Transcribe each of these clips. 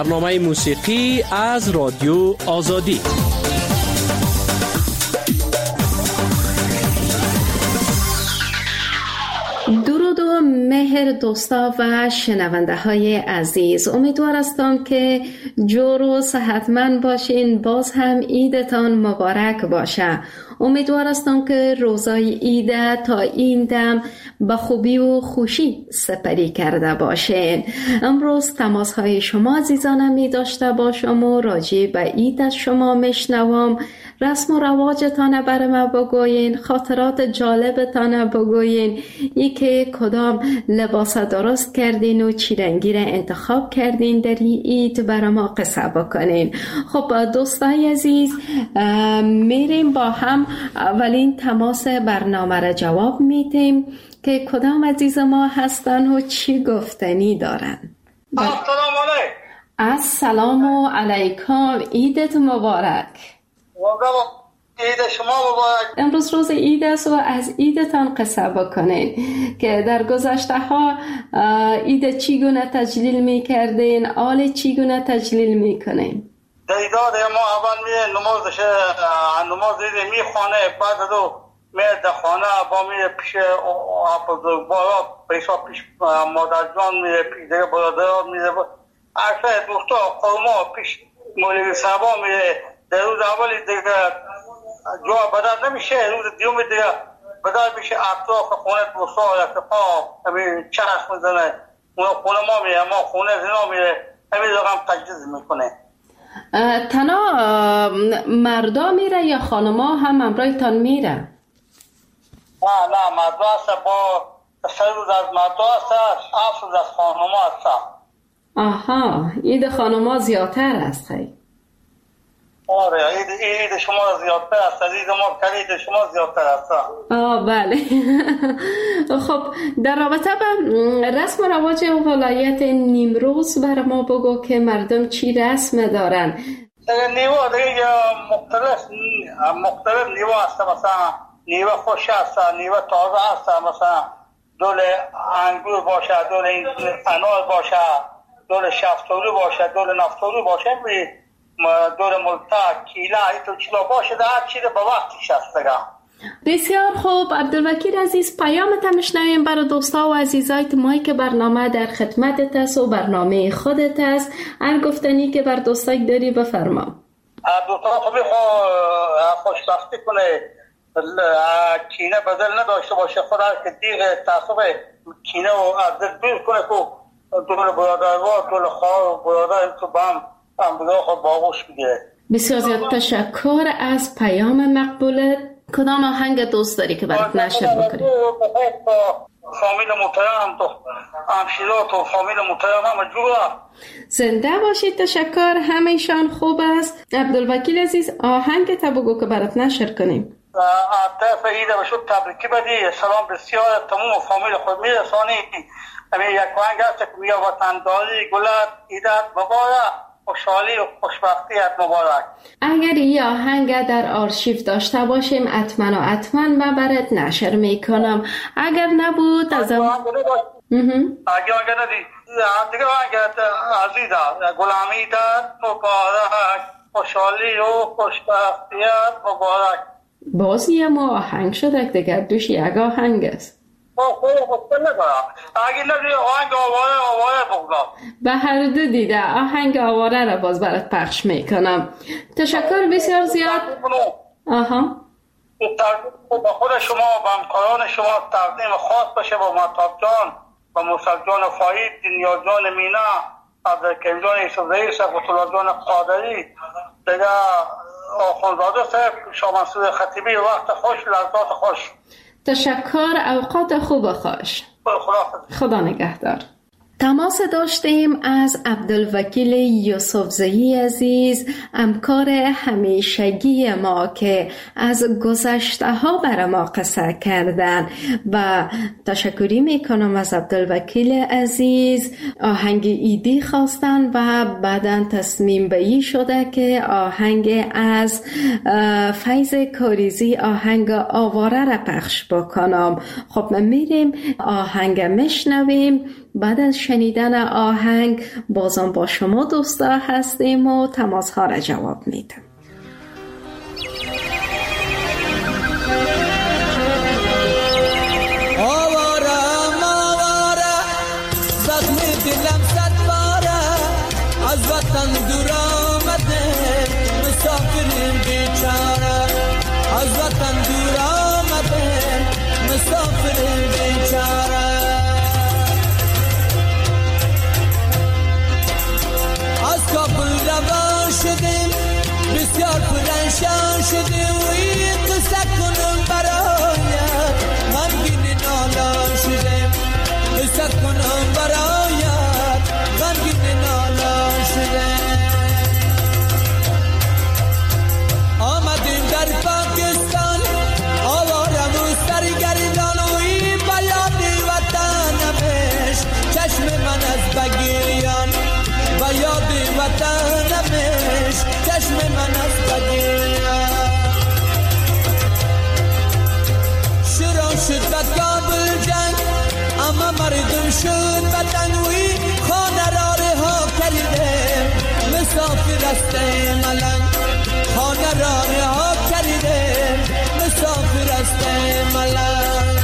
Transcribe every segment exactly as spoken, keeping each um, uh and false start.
برنامه موسیقی از رادیو آزادی. درود و مهر دوستا و شنونده های عزیز، امیدوار هستم که جور و صحتمند باشین. باز هم عیدتان مبارک باشه. امیدوار هستم که روزای عید تا این دم به خوبی و خوشی سپری کرده باشین. امروز تماس های شما عزیزانم می داشته باشم و راجع به عید از شما میشنوم. رسم و رواجتان بر ما بگوین، خاطرات جالبتان بگوین، ای که کدام لباس درست کردین و چی رنگی را انتخاب کردین در این عید بر ما قصه بکنین. خب دوستای عزیز، میریم با هم اولین تماس برنامه را جواب میدیم که کدام عزیز ما هستن و چی گفتنی دارن. السلام علیکم. السلام علیکم، عیدت مبارک. عید شما مبارک. امروز روز عید است و از عیدتان قصه بکنین که در گذشته ها عید چیگونه تجلیل میکردین، آل چیگونه تجلیل میکنین؟ دیدار ما اول می نمازش نماز عید میخوانه، بعد دو میاد خانه با می پیش بزرگوارا پیشا پیش مادر جان میره، پیش دیگه برادران میره، عرفه دوستا قوما پیش مولوی صاحبا میره. در روز اولی دیگه جا بدر نمیشه، روز دیوم دیگه بدر میشه، اطراف خونه دوستا رفقا همین چرخ میزنه، اونا خونه ما میره، ما خونه زنا میره، همین رقم تجهیز میکنه. تنها مردا میره یا خانما هم همراهتان میره؟ نه نه، مردا هست، با سه روز از مردا هست، هفت روز از خانما هست. آها، عید خانما زیادتر است خیلی. آره، عید عید شما زیادتر است، عید ما عید شما زیادتر است. آه بله. خب در رابطه با رسم و رواج ولایت نیمروز بر ما بگو که مردم چی رسم دارن؟ نیوا دیگه مختلف مختلف نیوا هست، مثلا نیوا خوش هست، نیوا تازه هست، مثلا دول انگور باشه، دول انار باشه، دول شفتالو باشه، دول نفتالو باشه، دور ملتا کیلا ایتو چیلا باشه، در هر چیز با وقتش هست دیگه. بسیار خوب عبدالوکیل عزیز، پیامت هم شنویم برای دوستا و عزیزایت مایی که برنامه در خدمتت است و برنامه خودت است. هر گفتنی که بر دوستای داری بفرما. دوستا خوبی خوشبختی کنه، کینه بدل نداشته باشه، خدا که دیگه تعصب کینه و از دل دور کنه که دول برادرها دول خواه و برادر تو بام بسیار زیاد تشکر از پیام مقبولت. کدام آهنگ دوست داری که برات نشر بکنی؟ فامیل محترم تو همشیرات و فامیل محترم همه جورا زنده باشید. تشکر، همیشان خوب است. عبدالوکیل عزیز، آهنگ تا بگو که برات نشر کنیم. طرف عید بشود تبریکی بدی، سلام بسیار تمام فامیل خود میرسانی. همین یک آهنگ هست که بیا وطنداری گلت عیدت مبارک، خوشحالی و خوشبختیت مبارک. اگر این آهنگ در آرشیو داشته باشیم حتما و حتما من برات نشر میکنم. اگر نبود از ام اگر اگر ندی دیگه آهنگ عزیزا غلامی داد مبارک، خوشحالی و خوشبختیت مبارک. بازی هم آهنگ شده دیگر دوش یک آهنگ است. اگه ندی آهنگ آواره آواره بگذار. به هر دو دیده آهنگ آواره را باز برات پخش میکنم. تشکر بسیار زیاد. آها، با خود شما و همکاران شما تقدیم خاص باشه با مهتاب جان و موسی جان فاید، دنیا جان مینا، عبدالکریم جان یوسف رئیس، عبدالله جان قادری، دیگه آخوندزاده صاحب، شاه منصور خطیبی. وقت خوش، لحظات خوش. تشکر، اوقات خوب و خوش. خدا نگهدار. تماس داشتیم از عبدالوکیل یوسفزئی عزیز، همکار همیشگی ما که از گذشته ها بر ما قصه کردن و تشکری میکنم از عبدالوکیل عزیز. آهنگ ایدی خواستن و بعداً تصمیم به این شده که آهنگ از فیض کاریزی، آهنگ آواره را پخش بکنم. خب ما میریم آهنگ میشنویم بعد از شنیدن آهنگ بازم با شما دوستا هستیم و تماس ها را جواب میدم. آوارم آواره زخم دلم صد باره، از وطن دور آمده مسافریم بیچاره، از وطن دور آمده مسافریم بیچاره. از کابل روان شدیم بسیار پرنشان شدیم و این قصه کنم برایت غمگین نالان شدیم، قصه کنم برایت غمگین نالان شدیم. آمدیم در پاکستان آوارم و سرگردان و این بیاد وطنمش چشم من از بگیریان، بیاد وطنمش چشم من از بگیریان. شروع شد به کابل جنگ اما مردم شد بدنوی، خانه را رها کردیم مسافر است ملنگ، خانه را رها کردیم مسافر است ملنگ.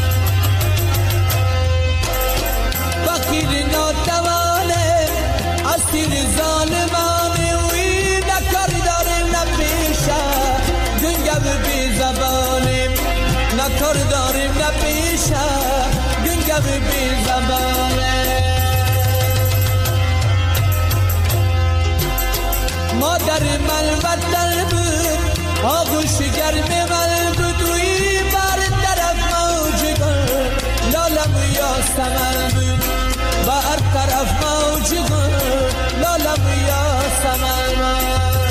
فقیر ناتوانه اسیر ظالمانه وی نکار داریم نپیشه گنگو بی زبانیم، نکار داریم نپیشه گنگو بی زبانه. مادر من وطن بود آغوش گرم من بود وی بر طرف موج گل لالم یا سمن بود، بر طرف موج گل لالم یا سمن.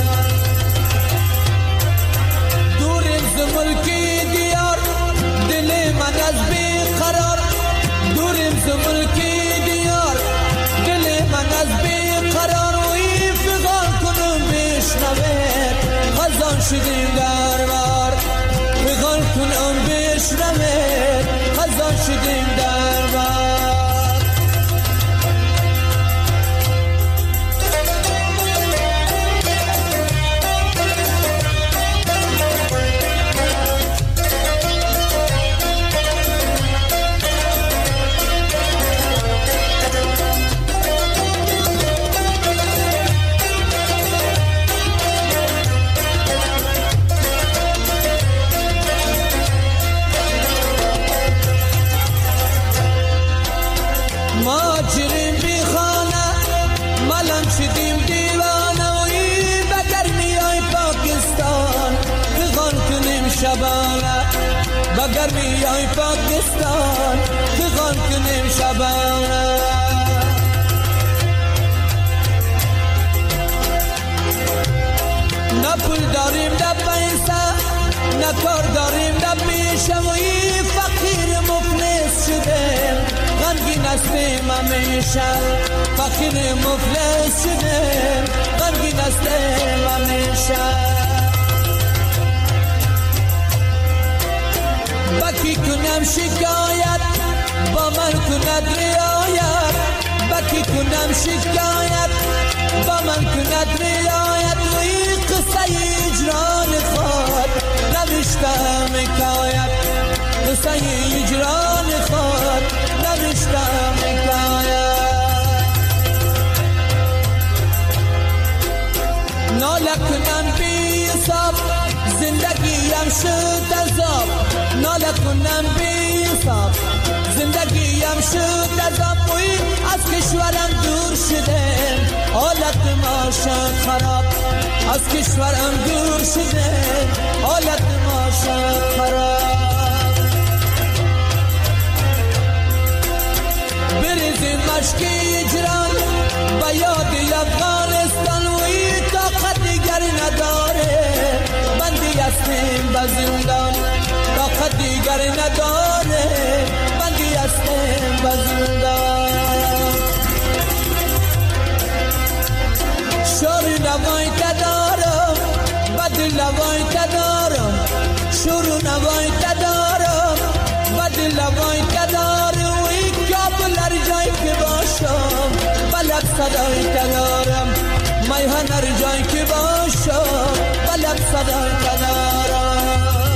دوریم ز ملکی دیار دل من از بی قرار، دوریم ز ملکی دیار دل من از بی قرار و این فغان کنم بشنوید خزان شدیم دربار، فغان کنم بشنوید خزان شدیم دربار. ماجریم بی خانه ملم شدیم دیوانه و این بگرمی های پاکستان فغان کنیم شبانه، بگرمی های پاکستان فغان کنیم شبانه. نه پول داریم نه پیسه نه کار داریم نه پیشه و این فقیر مفلس شدیم غمگین هستیم همیشه، فقیر مفلس شدیم غمگین هستیم همیشه. بکی کنم شکایت با من کند رعایت، بکی کنم شکایت با من کند رعایت و این قصه اجران خود نوشتم حکایت، قصه اجران خود نوشتم حکایت. ناله کنم بی حساب زندگیم شد عذاب، ناله کنم بی حساب زندگیم شد عذاب و از کشورم دور شدم حالت ما شد خراب، از کشورم دور شدم حالت ما شد خراب. بریزیم مشک اجران با یاد افغانستان و این طاقت دیگر نداره بندی هستیم به زندان، طاقت دیگر نداره بندی هستیم به زندان. شور نوای تدارم بد لوای تدارم، شور نوای تدارم بد لوای تدارم و این کابل هر جایی که باش صدای تنارم میهن هر جای که باشم بلب صدای تنارم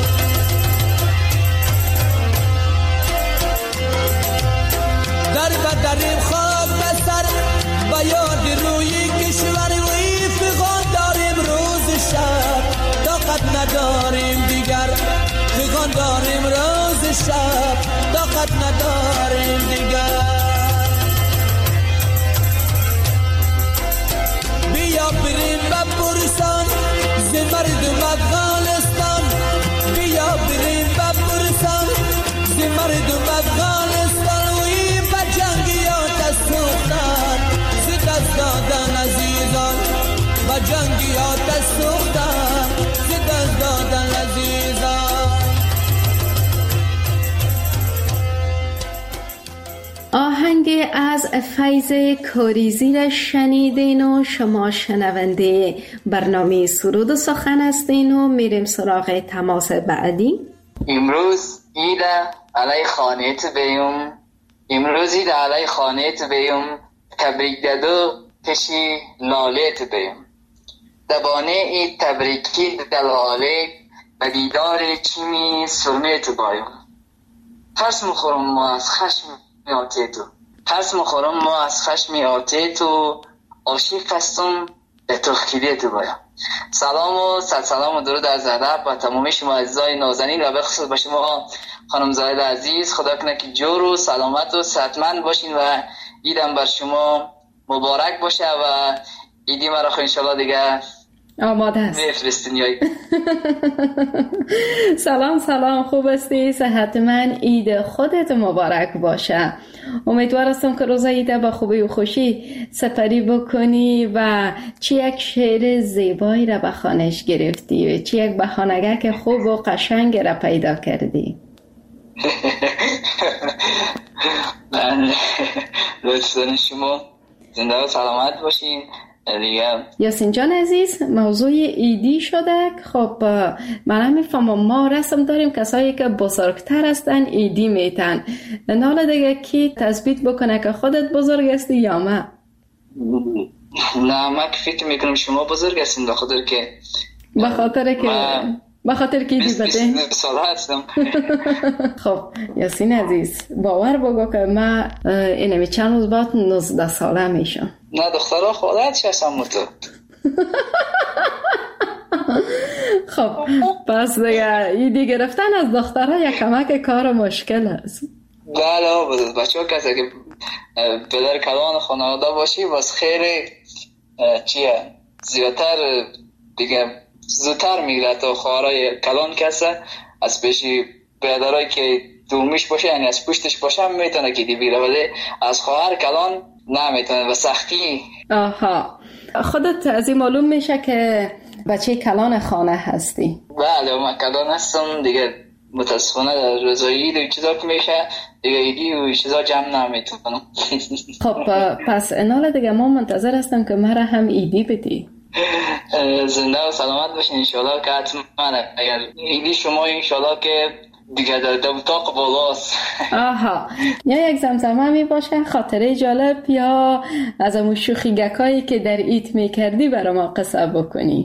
در بدریم خاک بسر با یاد روی کشور وی فغان داریم روز شب طاقت نداریم دیگر فغان داریم روز شب طاقت نداریم دیگر بیا بریم بپرسان ز مردم افغانستان بیا بریم بپرسان ز مردم افغانستان وی به جنگیات سوختن ز دست دادن عزیزان به جنگیات سوختن ز دست دادن عزیزان. آهنگ از فیض کاریزی را شنیدین و شما شنونده برنامه سرود و سخن هستین و میریم سراغ تماس بعدی. امروز عید علی خانیت بیم امروز عید علی خانیت بیم تبریک دادو کشی لالیت بیم دبانه ای تبریکی دلاله و دیدار چیمی سرمیت بایم ترس مخورم ما از خشم آتی تو ترس مخورم ما از خشم آتی تو عاشق هستم به تو خیلی تو بایم. سلام و صد سلام و درود از ادب و تمامی شما عزیزای نازنین و به خصوص به شما خانم زاید عزیز. خدا کنه که جور و سلامت و صحتمند باشین و عیدم بر شما مبارک باشه و عیدی مرا خو انشالله دیگه آماده است بفرستین یای. سلام سلام، خوب هستی؟ صحتمند. عید خودت مبارک باشه. امیدوار هستم که روز عید با خوبی و خوشی سپری بکنی و چی یک شعر زیبایی را به خوانش گرفتی و چی یک بهانه‌گک خوب و قشنگ را پیدا کردی. من لطفاً شما زنده و سلامت باشین دیگه. یاسین جان عزیز، موضوع ایدی شده. خب من هم میفهمم ما رسم داریم کسایی که بزرگتر هستن ایدی میتن. حالا دیگه کی تثبیت بکنه که خودت بزرگ هستی یا ما؟ نه من فکر میکنم شما بزرگ هستین به خاطر که به خاطر که به خاطر که ایدی بده بیست ساله هستم. خب یاسین عزیز باور بگو که من اینمی چند روز بعد نوزده ساله میشم. نه دخترها خودت چه هستم تو. خب پس دیگه ایدی گرفتن از دخترها یک کمک کار مشکل است. بله بچه ها کسی که پدر کلان خانواده باشی باز خیلی چیه زیادتر دیگه زودتر میگره تا خواهرای کلان کسه از پیشی پدرایی که دومیش باشه یعنی از پشتش باشه هم میتونه که دی بیره ولی از خواهر کلان نمیتونه و سختی. آها خودت از این معلوم میشه که بچه کلان خانه هستی. بله من کلان هستم دیگه متاسفانه در روزای عید و چیزا که میشه دیگه ایدی و چیزا جمع نمیتونم. خب پس انال دیگه ما منتظر هستم که مرا هم ایدی بدی. زنده و سلامت باشین انشالله که حتما اگر ایدی شما انشالله که دیگه در دوتاق بالاست. آها یا یک زمزمه می باشه خاطره جالب یا از امون شوخیگکایی که در ایت می کردی برای ما قصه بکنی.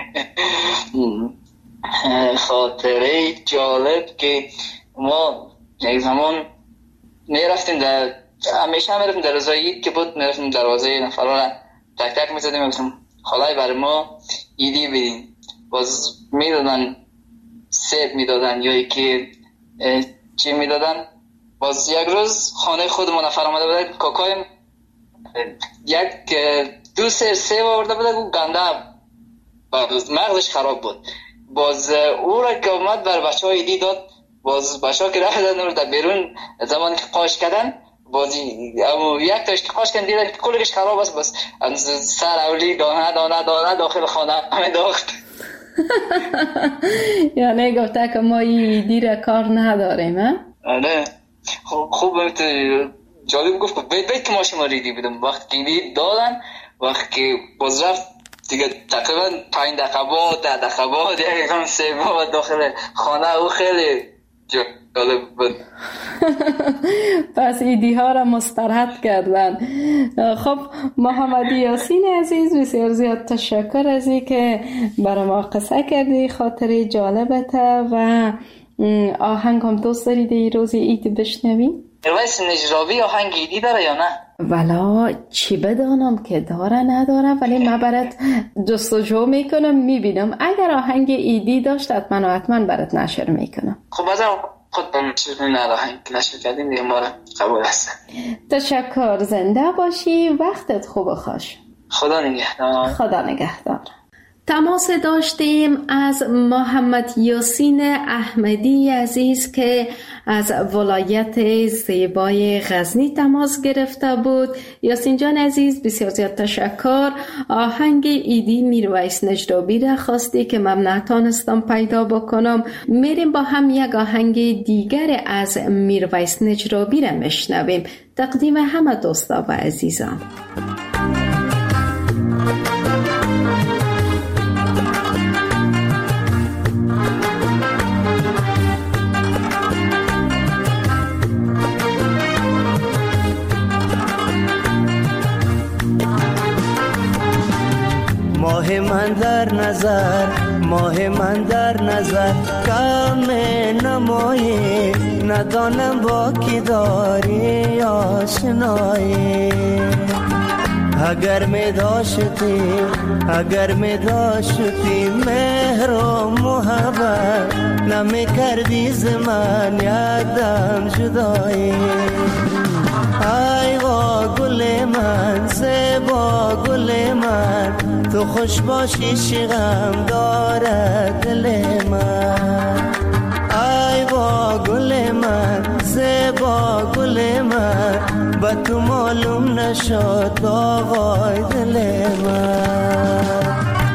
خاطره جالب که ما یک زمان می رفتیم در همیشه می رفتیم در روزای عید که بود می رفتیم دروازه نفرها را تک تک می زدیم می گفتیم خالای برای ما ایدی بدین. باز می دادن سیب می دادن یا یکی چی می دادن. باز یک روز خانه خودمون نفر آمده بوده کاکایم یک دو سر سیب آورده بوده و گنده مغزش خراب بود. باز او را که اومد بر بچه های ایدی داد باز بچه ها که رفتن رو در بیرون زمانی که قاش کردن باز یک تاش که قاش کردن دیدن که کلگش خراب است باز سر اولی دانه دانه دانه داخل خانه همه داخت. یعنی گفته که ما ایدی را کار نداریم ها؟ نه خوب جالب گفت بید بید که ما شما ریدی بدم وقتی ایدی دادن وقتی باز رفت دیگه تقریبا پنج دقیقه بعد ده دقیقه بعد یک هم سه بعد داخل خانه او خیلی جالب بود. پس ایدی ها را مسترد کردن. خب محمد یاسین عزیز، بسیار زیاد تشکر از این که برای ما قصه کردی، خاطر جالبته و آهنگ هم دوست دارید ای روز عید بشنویم؟ میرویس نجرابی آهنگ ایدی داره یا نه؟ والا چی بدانم که داره نداره، ولی من برات جستجو میکنم میبینم اگر آهنگ ایدی داشت حتما حتما برات نشر میکنم. خب از خود بمشیر نه آهنگ نشر کردیم دیگه ما را قبول هستن. تشکر، زنده باشی، وقتت خوب و خوش. خدا نگهدار. خدا نگهدار. تماس داشتیم از محمد یاسین احمدی عزیز که از ولایت زیبای غزنی تماس گرفته بود. یاسین جان عزیز بسیار زیاد تشکر. آهنگ ایدی میرویس نجرابی را خواستی که من نتانستم پیدا بکنم. میریم با هم یک آهنگ دیگر از میرویس نجرابی را میشنویم. تقدیم همه دوستا و عزیزان. ماه من در نظر، ماه من در نظر، کم نمایی ندانم با کی داری آشنایی. اگر می داشتی، اگر می داشتی مهر و محبت، نمی کردی ز من یک دم جدایی. ای با گل من، زیبا گل من، تو خوش باشی شغم دارد دل من. ای با گل من، زیبا گل من، با تو معلوم نشد آقای دل من.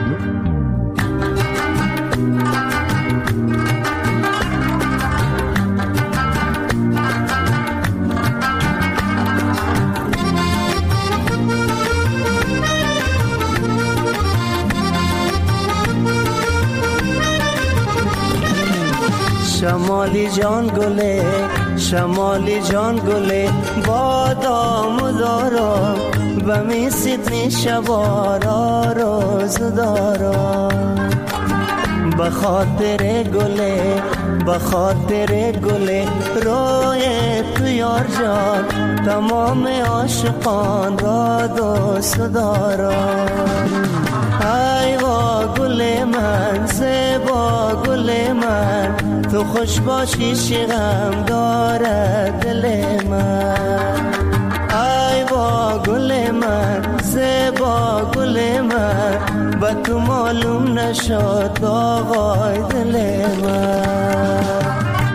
شمالی جان گله، شمالی جان گله، بادام دارم و می سیدنی شبارا روز دارم. بخاطر گله، بخاطر گله، روی تو یار جان تمام عاشقان را دوست دارم. ای با گل من، زیبا گل من، تو خوش باشی شغم دارد دل من. ای با گل من، زیبا گل من، با تو معلوم نشد آقای دل من.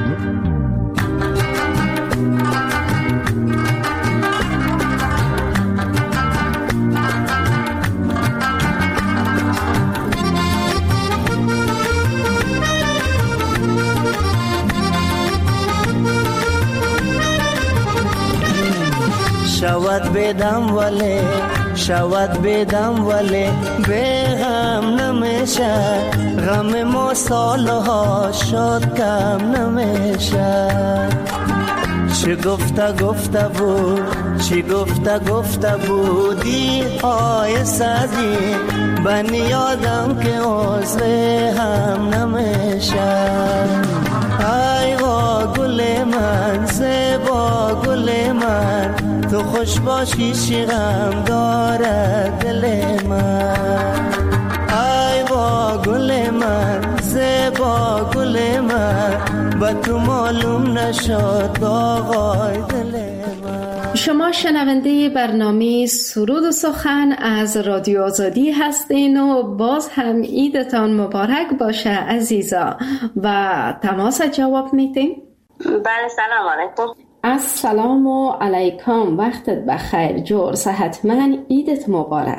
شود بدم ولی، شود بدم ولی، به غم نمیشه، غم ما سالها شد کم نمیشه. چی گفته گفته بود، چی گفته گفته بودی های صدی، بنی یادم که عضو هم نمیشه. ای با گل من، زیبا گل من، تو خوش باشی شغم دارد دل من. ای با گل من، زیبا گل من، با تو معلوم نشد آقای دل من. شما شنونده برنامه سرود و سخن از رادیو آزادی هستین و باز هم عیدتان مبارک باشه عزیزا. و تماس جواب میتیم؟ بله، سلام علیکم. السلام علیکم، وقتت بخیر، جور صحتمند، عیدت مبارک.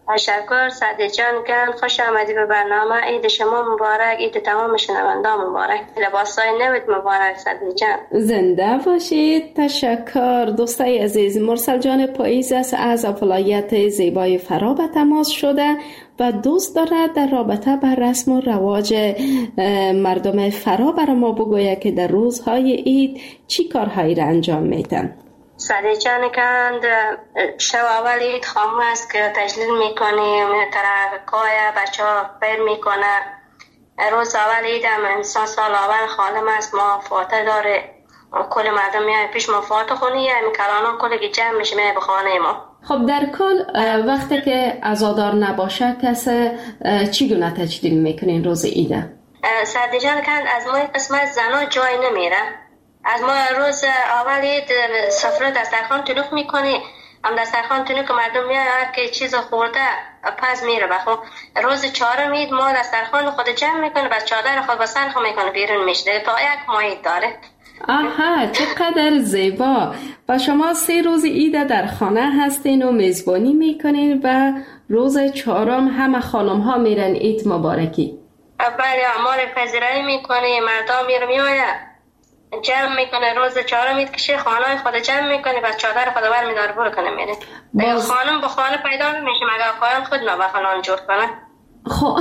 تشکر سعدی جان گرم، خوش آمدی به برنامه. عید شما مبارک، عید تمام شنوندان مبارک، لباسای نوت مبارک سعدی جان. زنده باشید. تشکر دوستای عزیز. مرسل جان پاییز است از ولایت زیبای فرا به تماس شده و دوست دارد در رابطه بر رسم و رواج مردم فرا برای ما بگوید که در روزهای عید چی کارهایی را انجام میدن. سعدی جان کند شو اول عید خامو است که تجلیل میکنیم، ترکای بچه ها پیر میکنه. روز اول عید هم انسان سال اول خالم است، ما فاتح داره، کل مردم میای پیش ما فاتح خونی یا کلانان کلی که جمع میشه میای به خانه ما. خب در کل وقتی که عزادار نباشه کسی چی گونه تجلیل میکنین روز عیده؟ سعدی جان کند از ما قسمت زنا جای نمیره. از ما روز اول عید سفره دسترخوان تلوف میکنی، هم دسترخوان تلوف که مردم میاد هر که چیز خورده پس میره بخو. روز چهارم عید ما دسترخوان خود جمع میکنه، بس چادر خود با سر خود میکنه بیرون میشه تا یک ماه عید داره. آها چقدر زیبا. و شما سه روز عید در خانه هستین و میزبانی میکنین و روز چهارم همه خانم ها میرن عید مبارکی. بله ما رو پذیرایی میکنه، مردم میره میآید جمع میکنه. روز چهارم عید کشه خانه خود جمع میکنه، بس چادر خود بر میداره برو کنه میره. باز... خانم با خانه پیدا نمیشه مگه آقایان خود نابخانان جور کنه. خب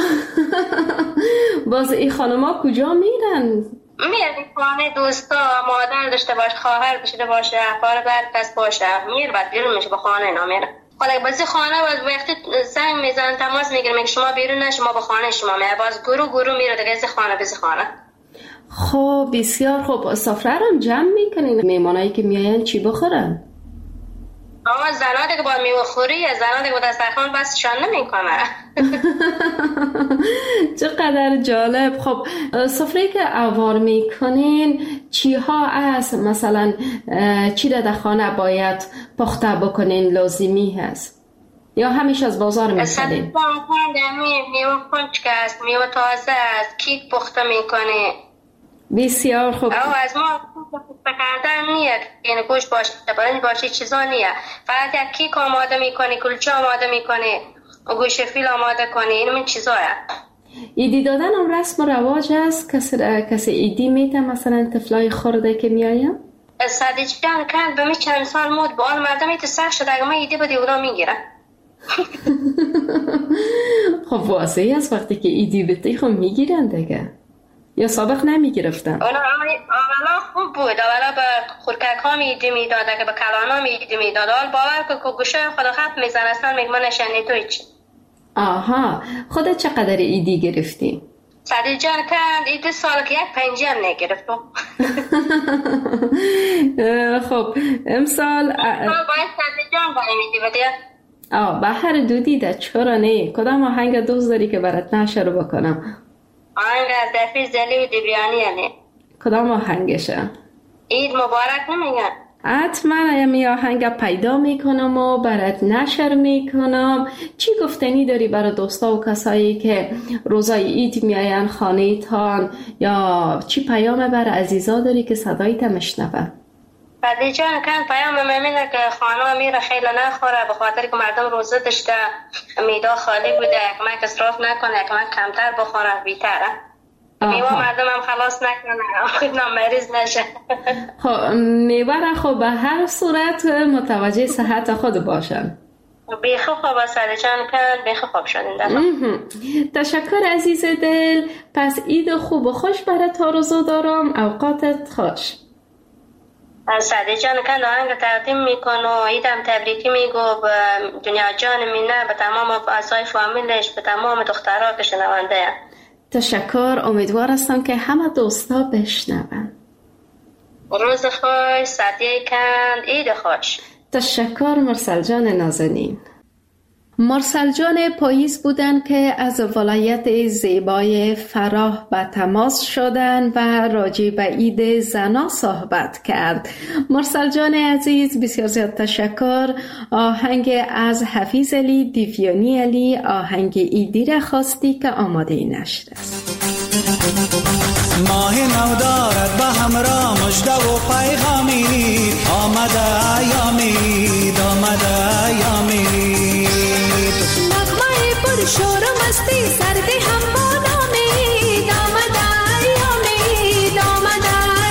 باز این خانم ها کجا میرن؟ میره خانه دوستا، مادر داشته باشه، خواهر داشته باشه، خواهر بر کس باشه، میره بعد بیرون میشه با خانه اینا میره. حالا بازی خانه باز وقتی زنگ میزنن تماس میگیره میگه شما بیرون نشه ما با خانه شما میره، باز گروه گروه میره دیگه از خانه بز خانه. خب بسیار خوب. سفره رو جمع میکنین؟ میمانایی که میاین چی بخورن؟ آه زنا دیگه با میوه خوری، زنا دیگه با دسترخوان بسشان نمیکنه. چقدر جالب. خب سفره که عوار میکنین چی ها است؟ مثلا چی را در خانه باید پخته بکنین لازمی هست یا همیشه از بازار میخرین؟ میوه کنچک است، میوه تازه است، کیک پخته میکنه. بسیار خوب. او از ما بکردن نیست، یعنی گوش باشه برنج باشه چیزا نیست، فقط یک کیک آماده میکنی، کلچه آماده میکنی، گوش فیل آماده کنی، این من چیزا هست. ایدی دادن هم رسم و رواج است؟ کسی, کسی ایدی میته مثلا طفلای خورده که میایم؟ سعدی جان کند به می چند سال مود با آن مردم ایت سخت شده اگه ما ایدی با دیودا میگیره. خب واضحی است وقتی که ایدی بتی خب میگیرن دیگه، یا سابق نمیگرفتن؟ اولا خوب بود، اولا به خورکک ها میدی میداده که به کلان ها میدی میداده، حال باور که گوشه خدا خط میزن اصلا میگه من نشنی توی چی. آها خودت چقدر ایدی گرفتی؟ سعدی جان کند ایدی سال که یک پنجی هم نگرفتم. خب امسال باید سعدی جان باید میدی بدید؟ آه به هر دو دیده چرا نه؟ کدام آهنگ دوست داری که برات نشر بکنم؟ آهنگ از دفعی زلی و دیبریانی هنه. کدام آهنگشه؟ عید مبارک نمیگن؟ حتما امی آهنگ پیدا میکنم و برات نشر میکنم. چی گفتنی داری برای دوستا و کسایی که روزای عید میاین خانه تان، یا چی پیام بر عزیزا داری که صدایت مشنوه؟ بعدی جان کن پیام ممینه که خانه میره خیلی نخوره به خاطر که مردم روزه داشته، میدا خالی بوده، کمک اصراف نکنه، کمک کمتر بخوره بیتره. میوه مردم هم خلاص نکنه خودنا مریض نشه. خب میوه را خب به هر صورت متوجه صحت خود باشن. بیخی خوب سعدی جان کن، بیخی خوب شدین. تشکر عزیز دل. پس عید خوب و خوش برات آرزو دارم. اوقاتت خوش. سعدی جان کن آهنگ تقدیم میکن و عیدم تبریکی میگو به دنیا جان مینه، به تمام اعضای فامیلش، به تمام دخترها که شنونده. تشکر. امیدوار هستم که همه دوستا بشنون. روز خوش سعدی کن، عید خوش. تشکر مرسل جان نازنین. مرسل جان پاییز بودن که از ولایت زیبای فراه به تماس شدن و راجع به عید زنا صحبت کرد. مرسل جان عزیز بسیار زیاد تشکر. آهنگ از حفیظ علی دیویانی علی، آهنگ عیدی را خواستی که آماده نشر است. ماه نو دارد به همراه مژده و پیغامی، آمده ایام عید، آمده ایام عید. مستی سرد هم با نامید آمد ایامید آمد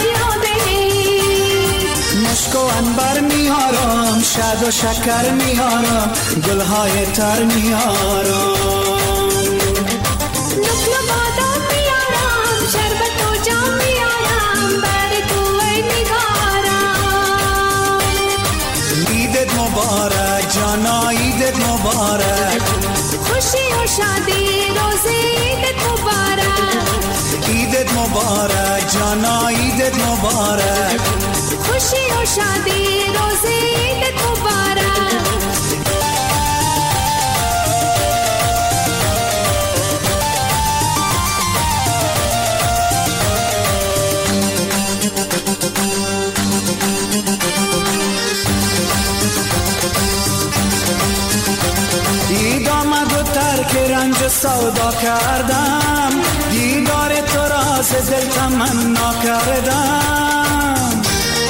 ایامید. مشک و عنبر میارم شاد و شکر میارم گلهای تر میارم نقل و بادام میارم شربت و جام میارم بر تو ای نگارم. عیدت مبارک جانا عیدت مبارک خوشی و شادی روزی عیدت مبارک. عیدت مبارک جانا عیدت مبارک خوشی و شادی روزی عیدت مبارک. عید آمد و ترک رنج سودا کردم دیدار تو را ز دل تمنا کردم.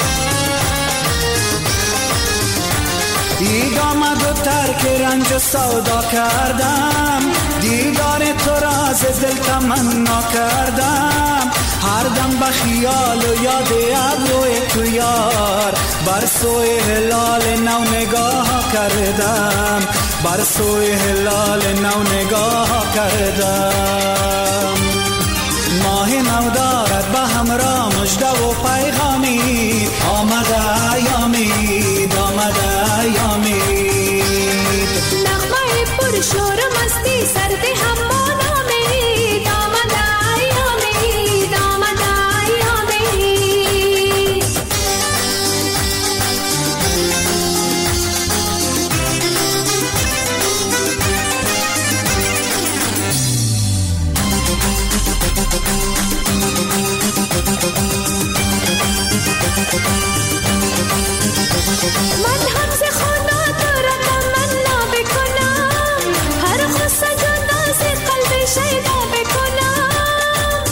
عید آمد و ترک رنج سودا کردم دیدار تو را ز دل تمنا کردم. هر دم به خیال و یاد ابروی تو یار بر سوی هلال نو نگاه کردم بر سوی هلال نو نگاه کردم. ماه نو دارد به همراه مژده و پیغامی آمده ایامید آمده ایامید. نغمه پر شور مستی سرد هم با نامید آمده ایامید آمده ایامید. من هم ز خدا تو را تمنا بکنم هر خصه جدا ز قلب شیدا بکنم.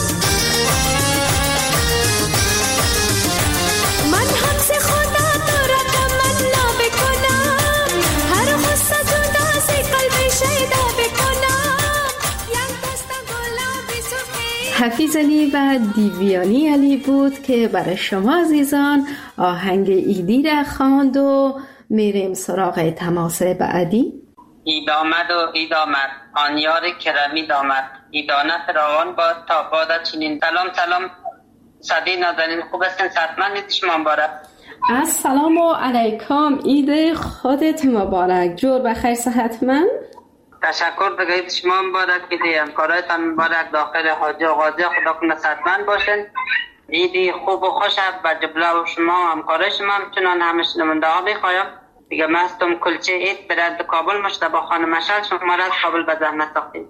من هم ز خدا تو را تمنا بکنم هر خصه جدا ز قلب شیدا بکنم. یک دست گلابی سرخی. حفیظ علی و دیویانی علی بود که برای شما عزیزان آهنگ ایدی را خواند و میریم سراغ تماس بعدی. اید آمد و اید آمد آن یار کرمی آمد ایدانه فراوان باد تا باد چنین. سلام سلام صدی نازنین خوب هستین؟ صحتمند اید شما مبارک. السلام علیکم عید خودت مبارک. جور بخیر صحتمند؟ تشکر بگید شما مبارک بدید همکارایتان مبارک داخل حاجی و غازی خدا کنه صحتمند باشین. عیدی خوب و خوش و جبله و شما و همکارای شما همچنان همه شنونده ها بخوایم دیگه مستم کلچه عید برد کابل مشتبه خانم مشل شما را از کابل به زحمت ساختید.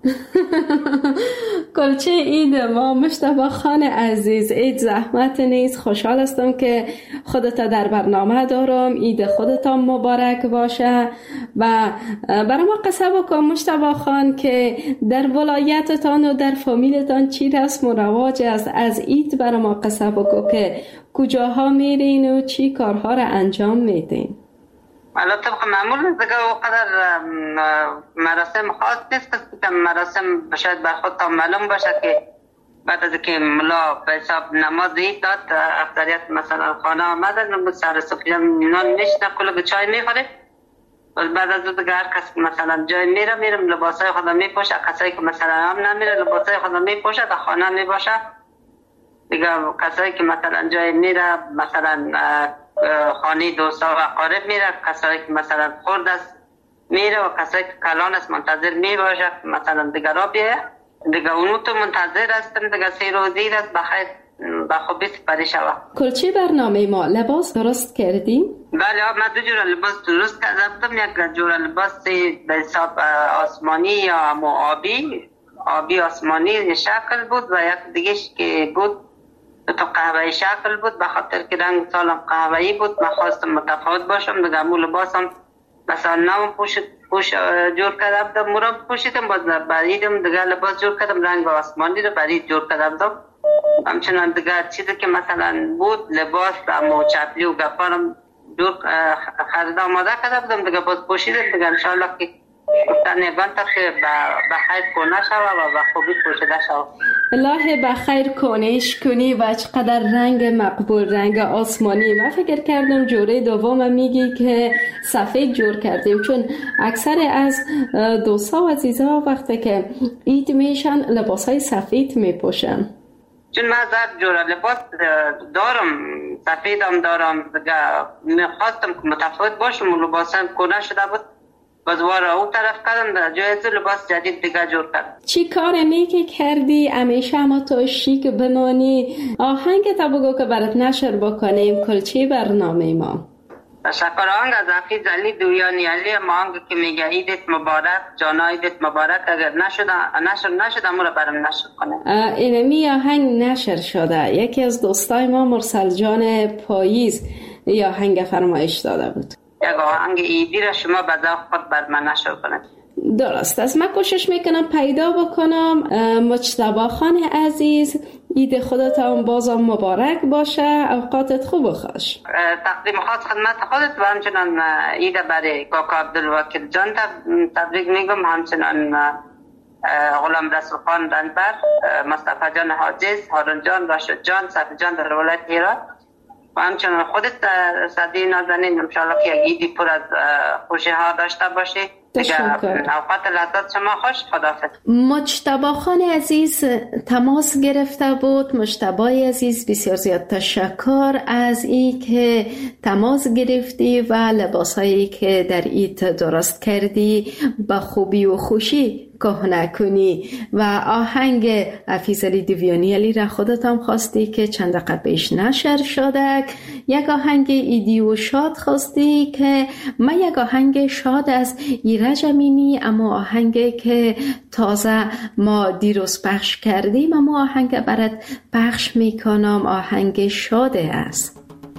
کلچه عید ما مشتبه خان عزیز عید زحمت نیست. خوشحال هستم که خودتا در برنامه دارم. عید خودتا مبارک باشه و برای ما قصه بکن مشتبه خان که در ولایتتان و در فامیلتان چی رسم و رواج است. از عید برای ما قصه بکن که کجاها میرین و چی کارها را انجام میدین. حالا طبق معمول دیگه وقدر مراسم خاص نیست که مراسم شاید بر خود تا معلوم باشه که بعد از که ملا به حساب نماز عید داد اکثریت مثلا خانه آمدن سر صبحیان نان میشنه کلوگ چای میخوره و بعد از دیگه هر کس مثلا جای میره میرم لباسای خدا میپوشه کسایی که مثلا هم نمیره لباسای خدا میپوشه در خانه میباشه دیگه کسایی که مثلا جای میره مثلا خانه دوستا و اقارب میره کسایی که مثلا خورد است میره و کسایی که کلان است منتظر میباشه مثلا دیگه را بیه دیگه اونو تو منتظر هستم دیگه سی روزی است بخیر بخوبی سپری شوه. کلچه برنامه ما لباس درست کردی؟ بله من دو جور لباس درست کردم. یک جور لباس به حساب آسمانی یا همو آبی آبی آسمانی شکل بود و یک دیگهش که بود تو قهوه‌ای شکل بود به خاطر که رنگ سالم قهوه‌ای بود. من خواستم متفاوت باشم دیگه همون لباسم مثلا نام پوش پوش جور کردم مرام پوشیدم باز بریدم دیگه لباس جور کردم رنگ آسمانی رو برید جور کردم. همچنان دیگه چیزی که مثلا بود لباس و چپلی و گپارم جور خرید آماده کرده بودم دیگه باز پوشیدم دیگه انشالله که نگان تا که به خیر کنه شوه و به خوبی پوشیده شوه. الله به خیر کنش کنی و چقدر رنگ مقبول، رنگ آسمانی. من فکر کردم جوره دوم میگی که سفید جور کردیم، چون اکثر از دوستا و عزیزا وقتی که عید میشن لباس های سفید میپوشن. چون من زر جور لباس دارم، سفیدم دارم، میخواستم که متفاوت باشم و لباسم کنه شده بود، بازوار او طرف کردم جایز لباس جدید دیگه جور کردم. چی کار نیکی کردی؟ همیشه اما تو شیک بمانی. آهنگ تا بگو که برات نشر بکنیم کلچی برنامه ما. تشکر. آهنگ از حفیظ علی دویانی علی، آهنگ که میگه عیدت مبارک جانا، عیدت مبارک. اگر نشده نشر نشده امو رو برام نشر کنه. اینمی آهنگ نشر شده. یکی از دوستای ما مرسل جان پاییز یا آهنگ فرمایش داده بود. یک آهنگ ایدی را شما به ذوق خود بر من نشر کنید. درست است. من کوشش میکنم پیدا بکنم. مجتبی خان عزیز، عید خودتان بازم مبارک باشه، اوقاتت خوب و خوش. تقدیم خاص خدمت خودت و همچنان عید برای کاکا عبدالوکیل جان تبریک میگم، همچنان غلام رسول خان رنبر، مصطفی جان حاجز، هارون جان، راشد جان، صفی جان در ولایت هرات و همچنان خودت صدی نازنین. انشاءالله که یک عیدی پر از خوشی ها داشته باشی. اوقات لذت شما خوش. خداحافظ. مجتبی خان عزیز تماس گرفته بود. مجتبی عزیز بسیار زیاد تشکر از این که تماس گرفتی و لباسایی که در عید درست کردی با خوبی و خوشی کهنه کنی و آهنگ حفیظ علی دویانی علی را خودت هم خواستی که چند دقیقه پیش نشر شده. یک آهنگ ایدی و شاد خواستی که من یک آهنگ شاد از ایرج امینی، اما آهنگ که تازه ما دیروز پخش کردیم، اما آهنگ برات پخش میکنم. آهنگ شاده است.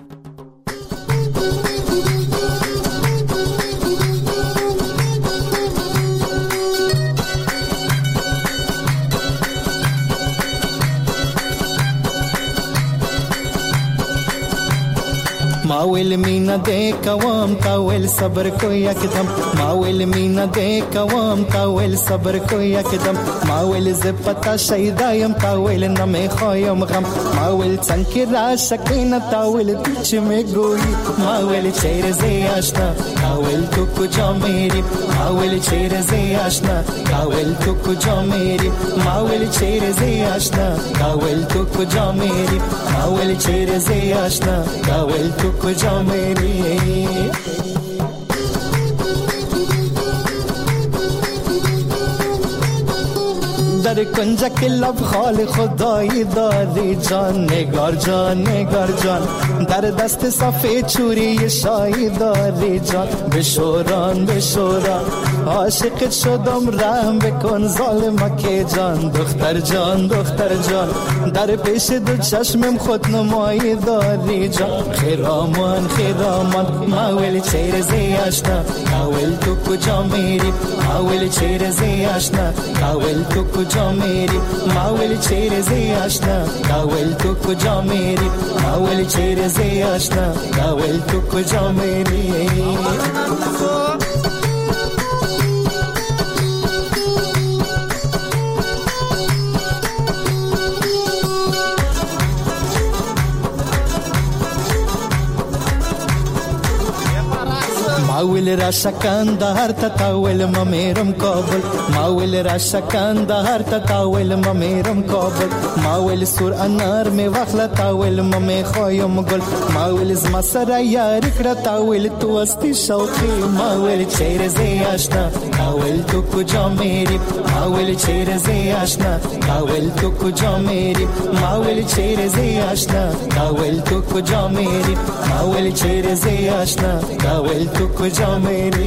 माविल मीना दे कवाम तावेल सबर को यकदम, माविल मीना दे कवाम तावेल सबर को यकदम, माविल ज पता शहीदायम तावेल नमे खायम गम, माविल चंकी राशकीन तावेल तुझ में गोई, माविल चेहरे से आशना तावेल तू कुजा मेरी, माविल चेहरे से आशना तावेल तू कुजा मेरी, माविल चेहरे से आशना तावेल तू कुजा मेरी, माविल चेहरे से आशना तावेल तू कुजा मेरी। در کنج که لب خال خدایی داری جان، نگار جان نگار جان، در دست سفید چوری شایی داری جان، بشوران بشوران عاشقت شدم رحم بکن ظالمک جان، دختر جان دختر جان، در پیش دو چشمم خود نمایی داری جان، خیرامان خیرامان ماویل چهره زی آشنا کاول تو کجا میری، ماویل چهره زی آشنا کاول تو کجا मेरी, मावल चेहरे से आशना कावल तू कुजा मेरी, मावल चेहरे से आशना कावल तू कुजा मेरी। मावल राशा कंदार ततावल ममेरम काबल, मावल राशा कंदार ततावल ममेरम काबल, मावल सुर अनार में वखला तावल ममे खायम गुल, मावल मसरा यार कड़ा तावल तू अस्ती शौकी, मावल चेहरे से आशना कावल तू कुजा मेरी, मावल चेहरे से आशना कावल तू कुजा मेरी, मावल चेहरे से आशना कावल तू कुजा मेरी, मावल चेहरे से आशना कावल तू कुजा मेरी।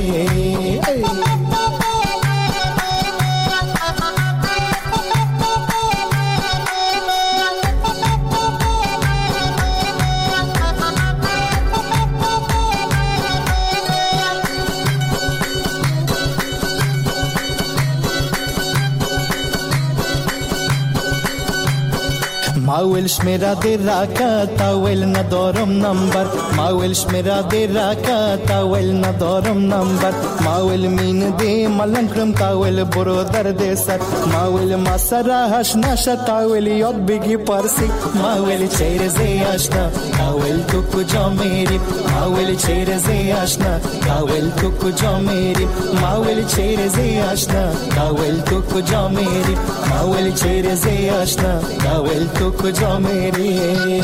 ماولش میراده راکت اول ندارم نمبر ماولش میراده راکت اول ندارم نمبر ماول مین دی ملنگ کرم تاول برو درد سر ماول ما سراهش نشد تاول یاد بگی پارسی ماول چهره زی آشنا تاول تو کجا میری ماول چهره زی آشنا تاول تو کجا میری ماول چهره زی آشنا تاول تو کجا میری ماول چهره زی آشنا تاول تو کجا میری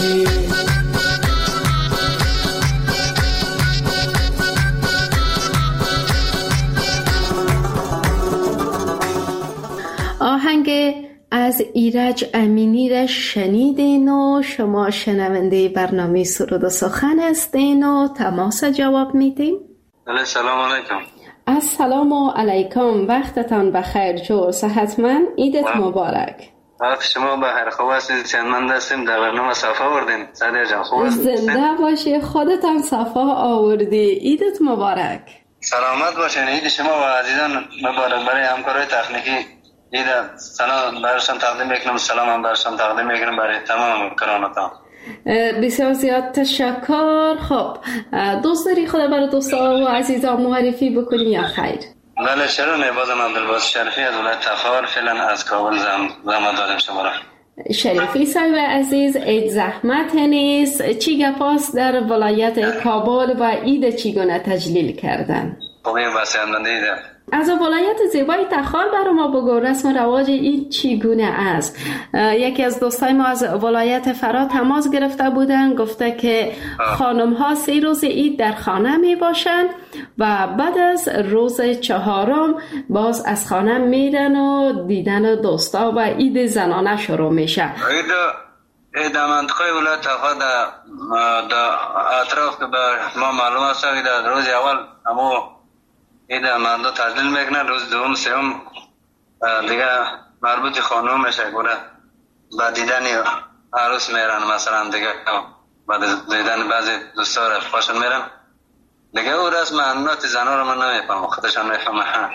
آهنگ از ایرج امینی را شنیدین و شما شنونده برنامه سرود و سخن هستین و تماس جواب میدیم. سلام علیکم. السلام علیکم، وقتتان بخیر جور، صحتمند، عیدت مبارک. وقت شما بخیر، خوب هستید؟ چندمند هستیم در برنامه صفا آوردیم. سعدیه جان خوب هستید؟ زنده باشی، خودتان صفا آوردی، عیدت مبارک. سلامت باشین، عید شما و عزیزان مبارک. برای همکارای تکنیکی عید سلام برشان تقدیم میکنم، سلام هم برشان تقدیم میکنم برای تمام همکارانتان. بسیار زیاد تشکر. خب دوست داری خدا برای دوستا و عزیزان معرفی بکنی یا خیر؟ بله چرا نه، بازم عبدالباسط شریفی از ولایت تخار، فعلا از کابل زحمت دادیم شما را. شریفی صاحب عزیز، عید زحمت نیست، چی گپاست در ولایت کابل و عید چیگونه تجلیل کردن؟ خوبی بسیارمنده ایده. از ولایت زیبای تخار برای ما بگو رسم و رواج این چیگونه است؟ یکی از دوستای ما از ولایت فرا تماس گرفته بودن، گفته که خانم ها سه روز عید در خانه می باشن و بعد از روز چهارم باز از خانه میرن و دیدن دوستا و عید زنانه شروع میشه. عید عید منطقه ولایت تخار در اطراف که به ما معلوم است که در روز اول همو عید مردم تجلیل میکنن، روز دوم سوم دیگه مربوط خانوم میشه گوره با دیدن عروس میرن، مثلا دیگه بعد دیدن بعضی دوستا رفقاشون میرن دیگه. او رسم انات زنها رو من نمیفهم، خودشان میفهمن.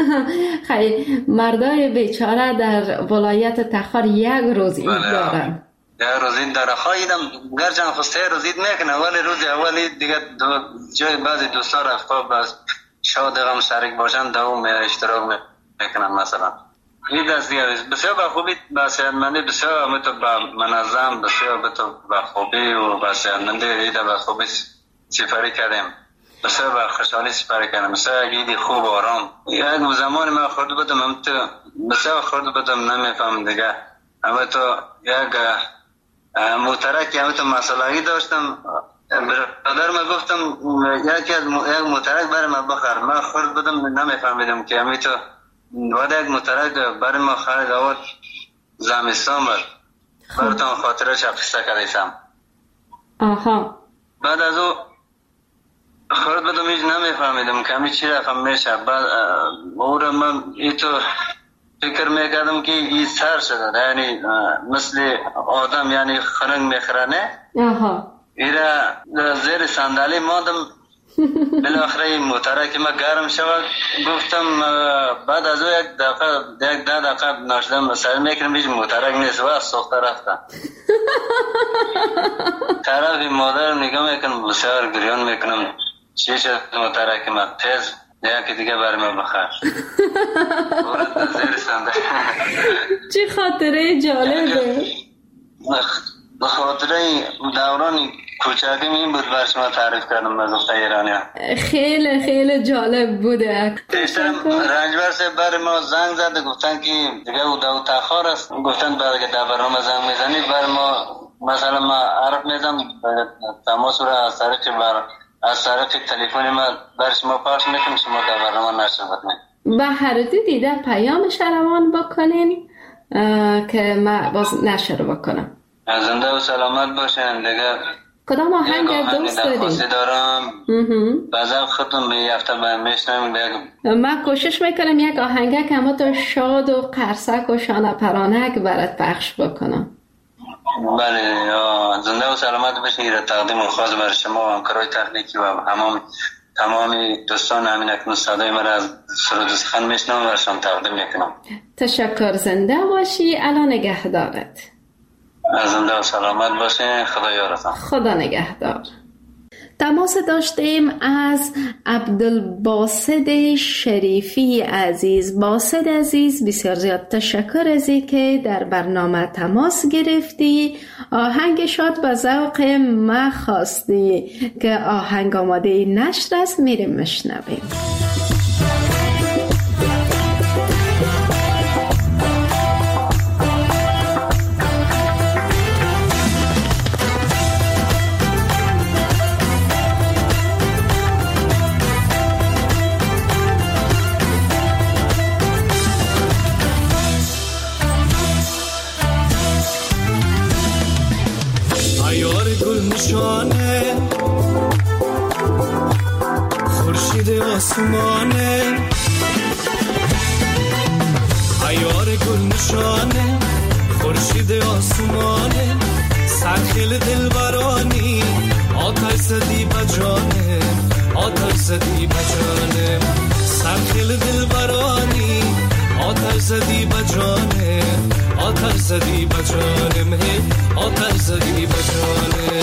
خیلی مردای بیچاره در ولایت تخار یک روز عید دارن. یک روز عید داره. خواهیدم گرچه خود سه روز عید میکنه ولی روز اولی دیگه جای بعضی دوستا رفقا باز شاد غم شریک باشن دوم اشتراک میکنن. مثلا این دست دیگه بسیار با خوبی بسیارمنده، بسیار همه با منظم، بسیار با خوبی و بسیارمنده ایده با خوبی سفری کردیم، بسیار با خوشحالی سفری کردیم، بسیار ایدی خوب و آرام. یک زمان من خورد بودم هم تو بسیار خورد بودم نمیفهم دیگه، همه تو یک مترکی همه تو مسئلهی داشتم. برادر ما گفتم یکی از یک مترک برای ما بخر، من خورد بودم نمیفهمیدم که همی تو بعد یک مترک برای ما خرید آورد زمستان بود. براتان خاطره شخصه کردیسم. آها. بعد از او خورد بودم هیچ نمیفهمیدم که همی چی رقم میشه. بعد او را من ای تو فکر میکردم که ای سر شده، یعنی مثل آدم یعنی خرنگ میخرانه. آها. ایره زیر صندلی مادم بالاخره این موتره که ما گرم شود گفتم. بعد از او یک دقیقه یک ده دقیقه ناشدم سر میکنم هیچ موترک نیست و سخته رفتم. طرف مادر نگاه میکنم بسیار گریان میکنم چی شد موترک ما تیز یکی دیگه برای ما بخیر. زیر صندلی. چی خاطره جالبه. بخاطر دوران کوچکیم این بود بر شما تعریف کردم از گفته ایرانی ها. خیلی خیلی جالب بوده. پیشترم رنجبر سه بر ما زنگ زده گفتن که دیگه او دو تخار است، گفتن بعد که در برنامه زنگ میزنید بر ما مثلا ما عرف میزم تماس را از طریق بر از طریق تلفن ما بر شما پاس میکنم، شما در برنامه نشر بکنید. به هر دو دیده پیامش روان بکنین که ما باز نشر بکنم. زنده و سلامت باشین دیگه. کدام آهنگ دوست دارید؟ درخواستی دارم بعضا خودم به هفته باید میشنم بگم. من کوشش میکنم یک آهنگه که همه تو شاد و قرصک و شانه پرانک برات پخش بکنم. بله زنده و سلامت باشین. را تقدیم خاص برای شما و همکارای تکنیکی و همه تمامی دوستان همین اکنون صدای من از سرود سخن میشنم و برشان تقدیم میکنم. تشکر، زنده باشی. الان نگهدارت. زنده و سلامت باشین. خدا یارتان. خدا نگهدار. تماس داشتیم از عبدالباسط شریفی عزیز. باسط عزیز، بسیار زیاد تشکر از این که در برنامه تماس گرفتی. آهنگ شاد به ذوق ما خواستی که آهنگ آماده نشر است، میریم مشنویم. نشانه خورشید آسمانه، عیار گل نشانه خورشید آسمانه، سرخیل دلبرانی آتش زدی بجانه، آتش زدی بجانه، سرخیل دلبرانی آتش زدی بجانه، آتش زدی بجانه، مه آتش زدی بجانه.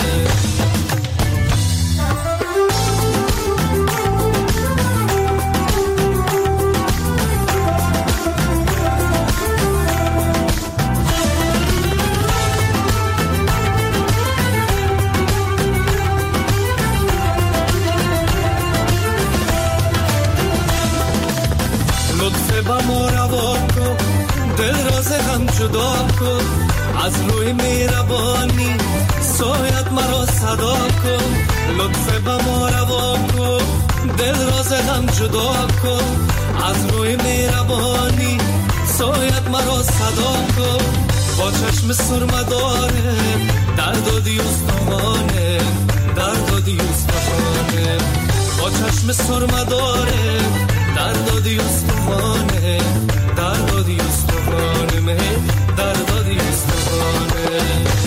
جدا کن از روی مهربانی، سایت مرا صدا کن، لطف به ما روا کن، دل راز هم جدا کن از روی مهربانی، سایت مرا صدا کن، با چشم سرمداره درد و دیوستانه، درد و دیوستانه، با چشم سرمداره درد و دیوستانه، درد و دیوستانه، مه درد و دیوستانه.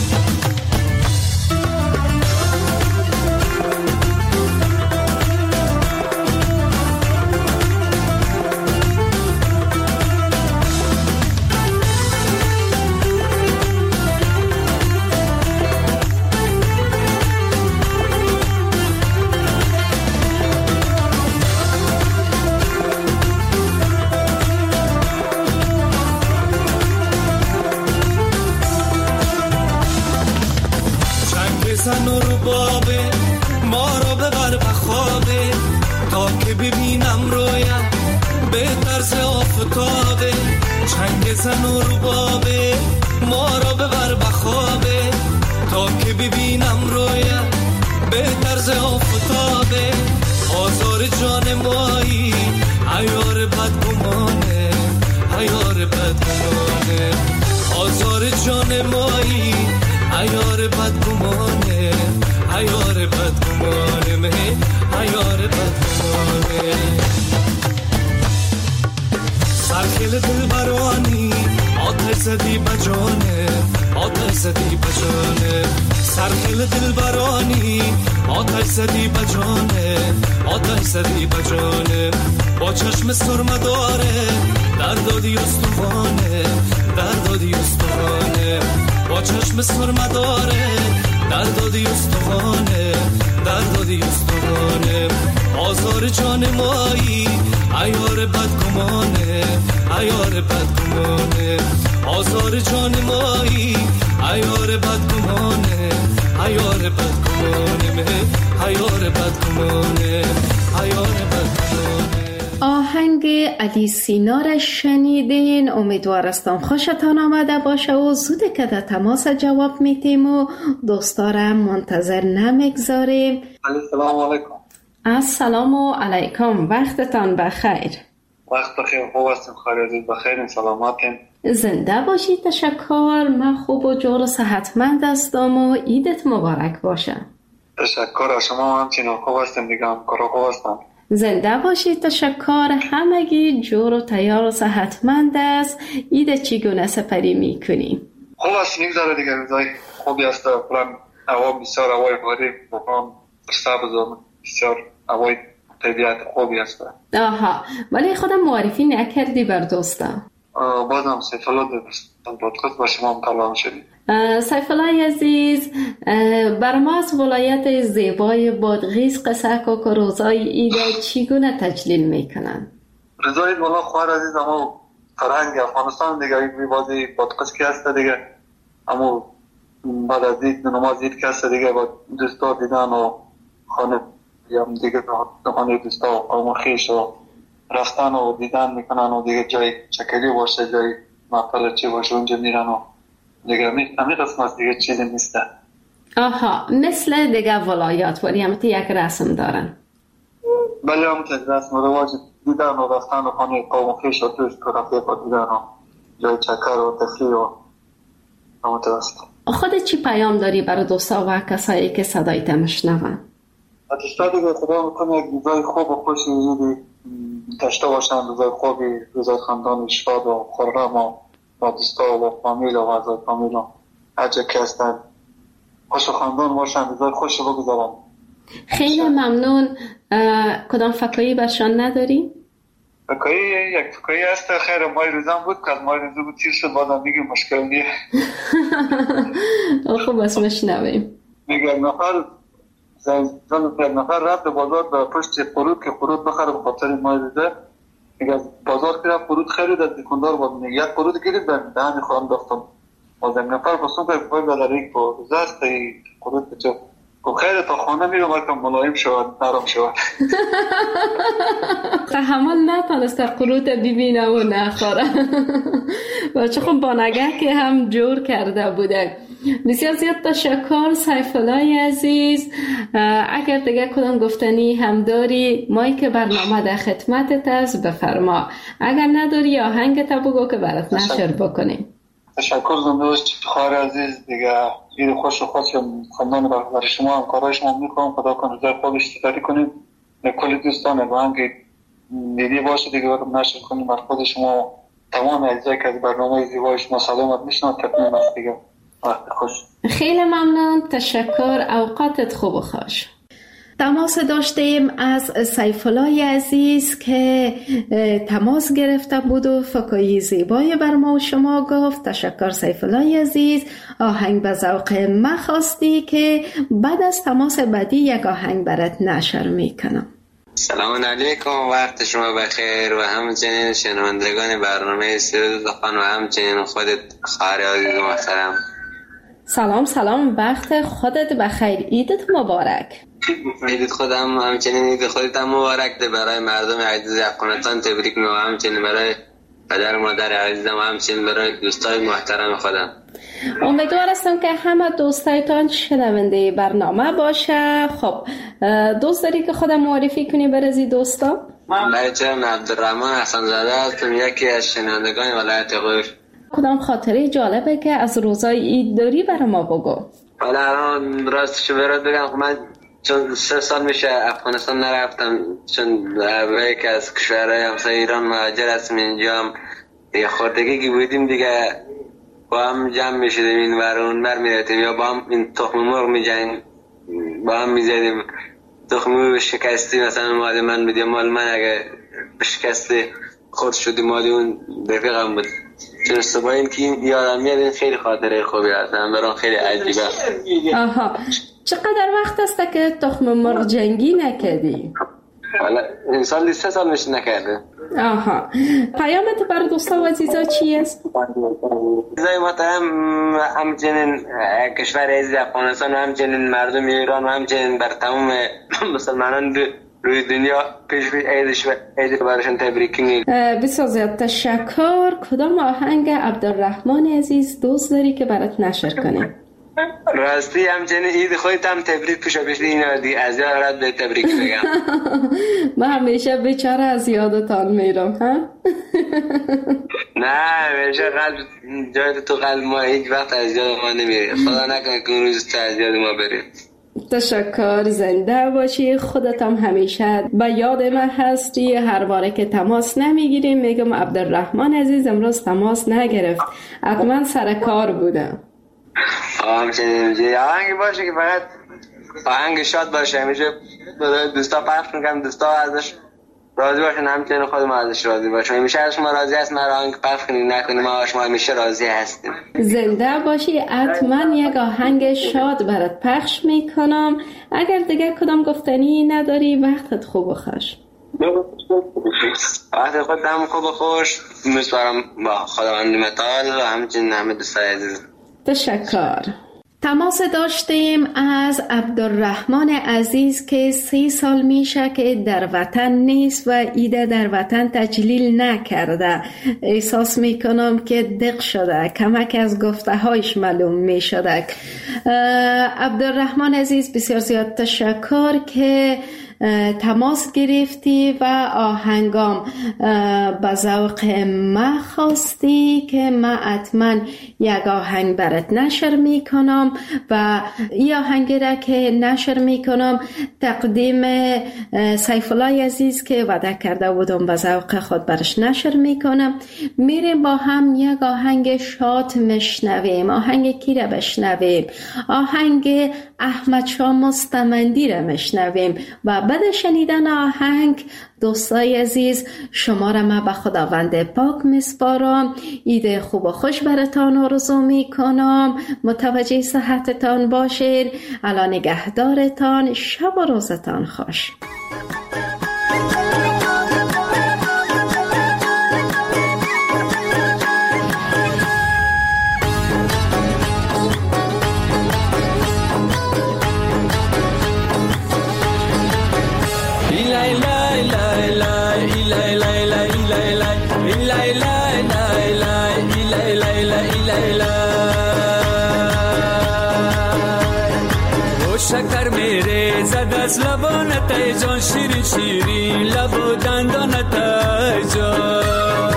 زن رو بابه ما رو ببر بخوابه، تا که ببینم رویم به طرز آفتابه، چنگ زن رو بابه ما رو ببر بخوابه، تا که ببینم رویم به طرز آفتابه، آزار جان مایی عیار بدگمانه، عیار بدگمانه، آزار جان مایی عیار بدگمانه، عیار بدگمانه، مه عیار بدگمانه. سرخیل دلبرانی آتش زدی بجانه، آتش زدی بجانه، سرخیل دلبرانی آتش زدی بجانه، آتش زدی بجانه، با چشم سرمداره درد و دیوستانه، درد و دیوستانه، با چشم سرمداره درد و دیوستانه، درد و دیوستانه، آزار جان مایی عیار بدگمانه، عیار بدگمانه، آزار جان مایی عیار بدگمانه، عیار بدگمانه، مه عیار بدگمانه، عیار بدگمانه. آهنگ علی سینا را شنیدین. امیدوارستم خوشتان آمده باشه و زوده که در تماس جواب میتیم و دوستارم منتظر نمیگذاریم. السلام علیکم. السلام علیکم، وقتتان بخیر. وقت بخیر، خوب هستیم، خیلی بخیر، سلامتین. زنده باشید. تشکر، من خوب و جور و صحتمند هستم و عیدت مبارک باشه. تشکر از شما، همچنین خوب هستیم دیگه، همکارا خوب هستم. زنده باشید. تشکر، همگی جور و تیار و صحتمند است. عید چگونه سپری میکنیم؟ خوب است، میگذاره دیگه، روزای خوبی است، پلان هوا بسیار هوای باری بخوام سبز بسیار هوای طبیعت خوبی است. آها، ولی خودم معرفی نکردی بر دوستا. بازم سیفالات پادکست با شما هم کلام شدیم. سیف الله عزیز، بر ما از ولایت زیبای بادغیس قصه که که روزای عید چگونه تجلیل میکنن؟ روزای عید والا خواهر عزیز اما فرهنگ افغانستان دیگه این بازی پادکست که هست دیگه، اما بعد از عید نماز عید که هست دیگه با دوستا دیدن و خانه یا دیگه خانه دوستا و قوم خیش و رفتن و دیدن میکنن و دیگه جای چکلی باشه، جای محفل چی باشه اونجا میرن و دیگه همین رسم است، دیگه چیزی نیسته. آها، مثل دیگه ولایات ولی همت یک رسم دارن؟ بله همت یک رسم و رواج دیدن و رفتن و خانه قوم خیش و توش که رفیق و دیدن و جای چکر و تفریح و همت است. خودت چی پیام داری برای دوستا و کسایی که صدایت مشنون؟ دوستا دیگه خدا میکنه یک روزای خوب و خوشی ایدی داشته باشن، روزای خوبی، روزای خاندان شاد و خرم و با دوستا و فامیل و اعضای فامیل و هر جا که هستن خوش و خاندان باشن، روزای خوشی بگذارن. خیلی ممنون. کدام فکایی برشان نداری؟ فکایی یک فکایی هست خیر مای روزم بود که از مای روزم بود تیر شد بازم میگه مشکل نیه. خوب بس مشنویم. میگه یک نفر زن یک نفر رفت بازار به پشت قرود که قرود بخره به خاطر مای روزه. میگه بازار که رفت قرود خرید از دکاندار بود، میگه یک قرود گرید به دهن خودم داختم. از یک نفر پسون که پای بداره که روزه است این قرود بچه که خیلی تا خانه میرم که ملایم شود، نرم شود. تحمل نتانست قرود ببینه و نخوره. بچه خب بانگه که هم جور کرده بوده. بسیار زیاد تشکر سیف الله عزیز. اگر دیگه کدام گفتنی هم داری مایی که برنامه در خدمتت است بفرما، اگر نداری آهنگت بگو که برات نشر بکنیم. تشکر زندوست خواهر عزیز دیگه، عید خوش و خوش خاندان برای شما هم کارهای شما میکنم، خدا کنه روزای خوب اشتراکی کنیم کلی دوستانه با هم که دیدی باشه دیگه برام نشر کنیم بر خود شما تمام اجزایی که از برنامه زیبای شما سلامت میشن تکمیل است دیگه. وقت خوش. خیلی ممنون، تشکر، اوقاتت خوب و خوش. تماس داشتیم از سیف الله عزیز که تماس گرفته بود و فکایی زیبای بر ما و شما گفت. تشکر سیف الله عزیز. آهنگ به ذوق ما خواستی که بعد از تماس بعدی یک آهنگ برات نشر میکنم. سلام علیکم، وقت شما بخیر و همچنین شنوندگان برنامه سرود زخان و همچنین خودت خواهر عزیز محترم. سلام سلام، وقت خودت بخیر، عیدت مبارک. عید خودم همچنین عید خودت هم مبارک ده. برای مردم عزیز افغانستان تبریک میگم، همچنین برای پدر و مادر عزیزم و همچنین برای دوستای محترم خودم. امیدوار هستم که همه دوستایتان شنونده برنامه باشه. خب دوست داری که خودم معرفی کنی برازی دوستا؟ بچه من عبدالرحمن حسن زاده هستم، یکی از شنوندگان ولایت قوش. کدام خاطره جالبه که از روزای عید داری برای ما بگو. حالا الان راستشو برات بگم من چون سه سال میشه افغانستان نرفتم، چون به یک از کشورهای همسایه ایران مهاجر هستم. اینجا هم دیگه خوردگی که بودیم دیگه با هم جمع میشدیم این ور اون ور میرفتیم یا با هم این تخم مرغ میجنیم با هم میزدیم. تخم مرغ شکستی مثلا مال من بود یا مال من اگه شکسته خورد شدی مال اون رفیقم بود. چون صبح این که یادم میاد این خیلی خاطره خوبی هستم برام، خیلی عجیبه. آها، چقدر وقت است که تخم مرغ جنگی نکردی؟ حالا این سال سه سال میشه نکرده. آها، پیامت برای دوستا و عزیزا چی است؟ عزیزای محترم، همچنین کشور عزیز افغانستان و همچنین مردم ایران و همچنین بر تمام مسلمانان روی دنیا پیش پیش عیدش و عید براشون تبریک میگم. بسیار زیاد تشکر. کدام آهنگ عبدالرحمن عزیز دوست داری که برات نشر کنه؟ راستی همچنین عید خودت هم تبریک پیش پیش اینا دی از یاد به تبریک بگم. من همیشه بیچاره از یادتان میرم ها. نه همیشه قلب جای تو قلب ما هیچ وقت از یاد ما نمیره. خدا نکنه که اون روز تو از یاد ما بری. تشکر، زنده باشی. خودت هم همیشه به یاد من هستی. هر باره که تماس نمیگیریم میگم عبدالرحمن عزیز امروز تماس نگرفت، حتما سر کار بودم. همچنین آهنگی باشه که فقط آهنگ شاد باشه، همیشه دوستا پخش میکنم، دوستا ازش راضی باشین، همچنین خود ما ازش راضی باشیم. همیشه از شما راضی هست، ما آهنگ پخش کنیم نکنیم، ما شما همیشه راضی هستیم. زنده باشی. حتما یک آهنگ شاد برات پخش میکنم. اگر دیگه کدام گفتنی نداری وقتت خوب و خوش. وقت خود هم خوب و خوش. میسپارم با خداوند متعال و همچنین همه دوستای عزیز. تشکر. تماس داشتیم از عبدالرحمن عزیز که سی سال میشه که در وطن نیست و ایده در وطن تجلیل نکرده. احساس میکنم که دق شده، کمک از گفته هایش معلوم میشده. عبدالرحمن عزیز بسیار زیاد تشکر که تماس گرفتی و آهنگام به ذوق ما خواستی که ما حتما یک آهنگ برات نشر میکنم و این آهنگ را که نشر میکنم تقدیم سیف الله عزیز که وعده کرده بودم به ذوق خود برش نشر میکنم. میریم با هم یک آهنگ شاد مشنویم. آهنگ کی را بشنویم؟ آهنگ احمد شاه مستمندی را مشنویم و بعد شنیدن آهنگ دوستای عزیز شما را من به خداوند پاک میسپارم. عید خوب و خوش براتان آرزو میکنم. متوجه صحتتان باشید. الان نگهدارتان. شب و روزتان خوش. شکر میره زد از لبانت ای جان، شیرین شیرین لب و دندانت ای جان،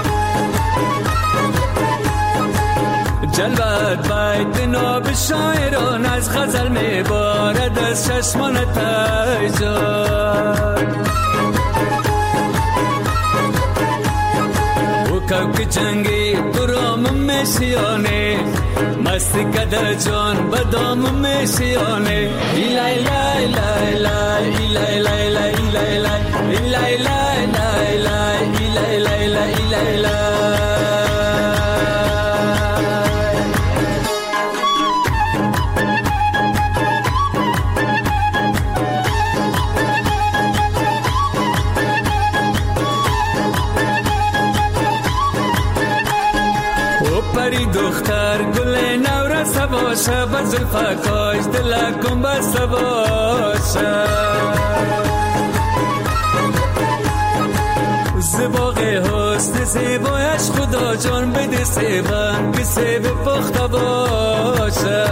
جلوت باید ناب شاعران از غزل میبارد از چشمانت ای جان. او کوک جنگی درام میشیانه، مستی کده جان بدام میشیانه. ایلای لای لای لای ایلای لای لای ایلای لای ایلای لای لای لای ایلای لای لای ایلای لای. پری دختر گل نورس باشه، با زلفکاش دلکم بسته باشه. زباق حسن زیبایش خدا جان بده سیبن که سیب پخته باشه.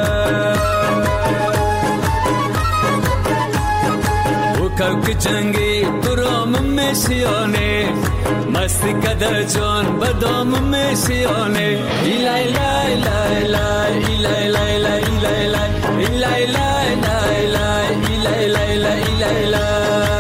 او کوک جنگی درام میشیانه، مستی کده جان بدام میشیانه. ایلای لای لای لای ایلای لای لای ایلای لای ایلای لای لای لای ایلای لای لای ایلای لای.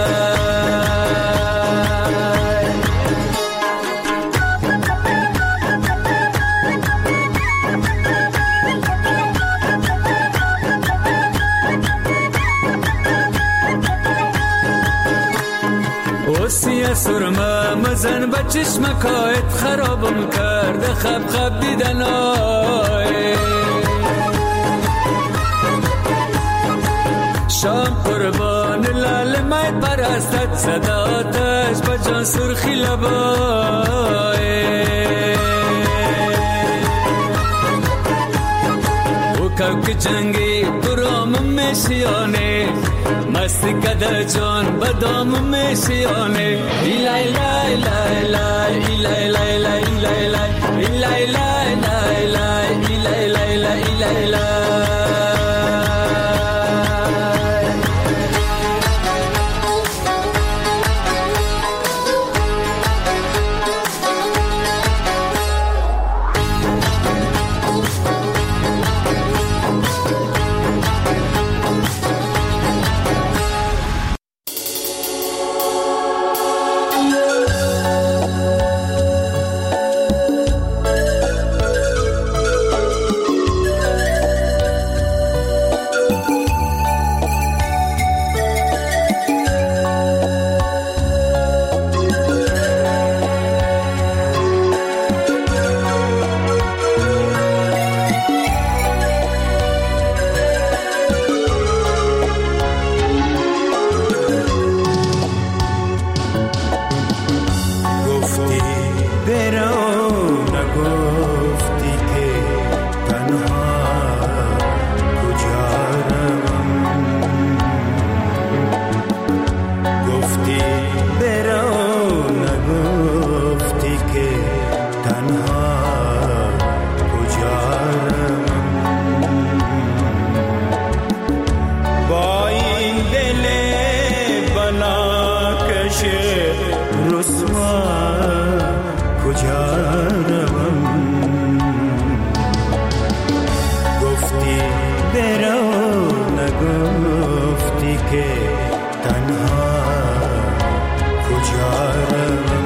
سیه سرمه مزن با چشمکایت خرابم کرده، خب خب دیدن آی شام قربان لال مای پرستت، صداتش با جان سرخی لبای. او کوک جنگی درام میشیانه، مستی کده جان بدام میشیانه. ایلای لای لای لای ایلای لای لای ایلای لای ایلای لای لای لای ایلای لای لای ایلای لای. نگفتی که تنها کجا روم.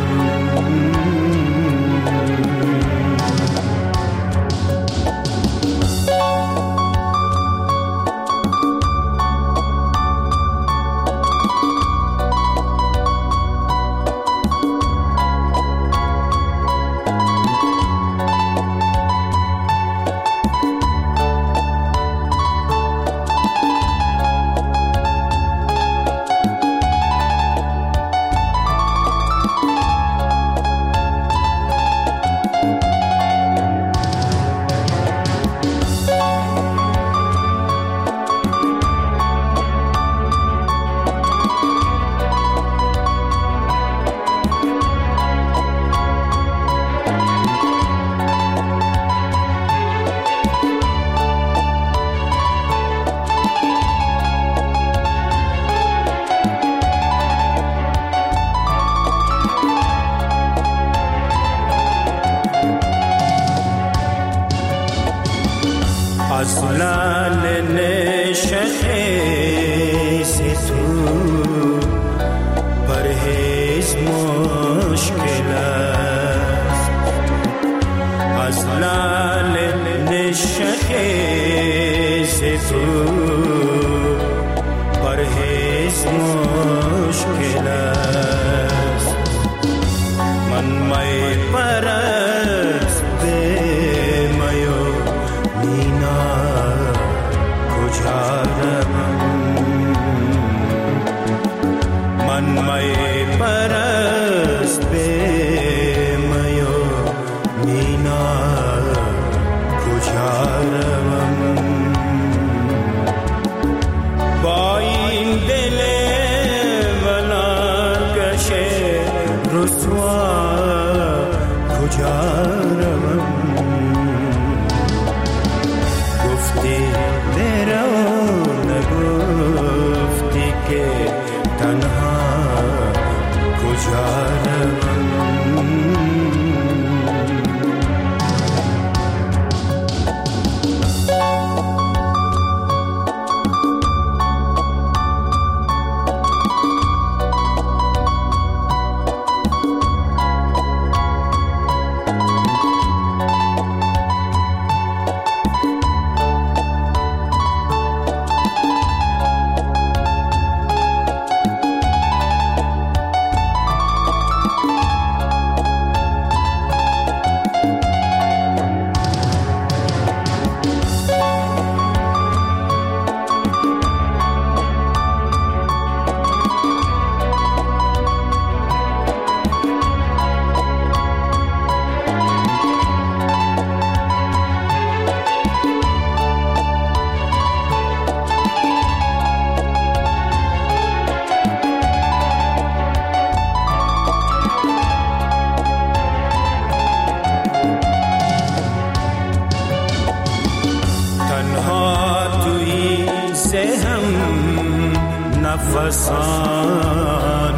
نفسان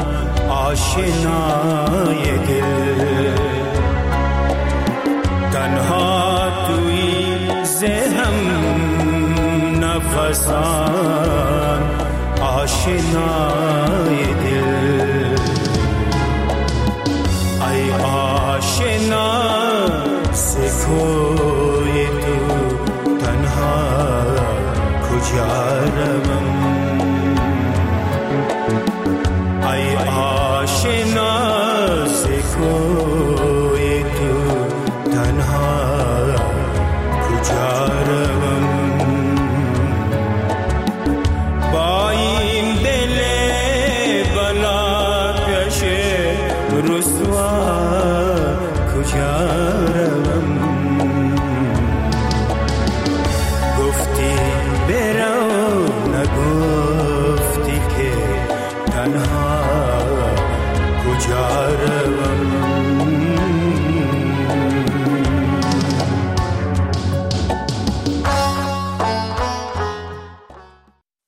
آشنای دل، تنها توی ذهنم نفسان آشنای دل. ای آشنا سکوی تو تنها کجا روم؟